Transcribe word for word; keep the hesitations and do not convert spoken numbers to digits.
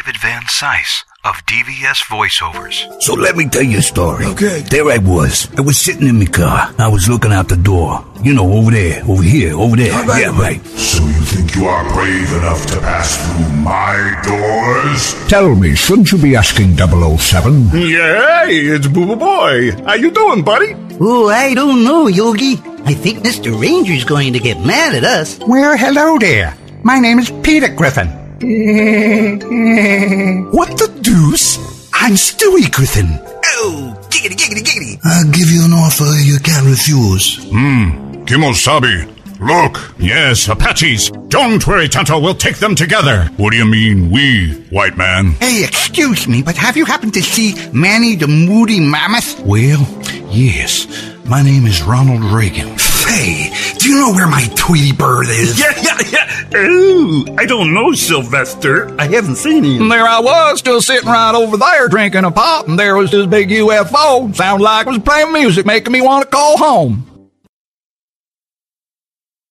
David Van Sice of D V S Voiceovers. So let me tell you a story. Okay. There I was. I was sitting in my car. I was looking out the door. You know, over there, over here, over there. All right. Yeah, right. So you think you are brave enough to pass through my doors? Tell me, shouldn't you be asking double oh seven? Yeah, hey, it's Booba Boy. How you doing, buddy? Oh, I don't know, Yogi. I think Mister Ranger's going to get mad at us. Well, hello there. My name is Peter Griffin. What the deuce? I'm Stewie Griffin. Oh, giggity, giggity, giggity. I'll give you an offer you can't refuse. Hmm, Kimosabi. Look, yes, Apaches. Don't worry, Tonto, we'll take them together. What do you mean, we, white man? Hey, excuse me, but have you happened to see Manny the Moody Mammoth? Well, yes. My name is Ronald Reagan. Hey, do you know where my Tweety Bird is? Yeah, yeah, yeah. Ooh, I don't know, Sylvester. I haven't seen him. And there I was, still sitting right over there drinking a pop, and there was this big U F O. Sounded like it was playing music, making me want to call home.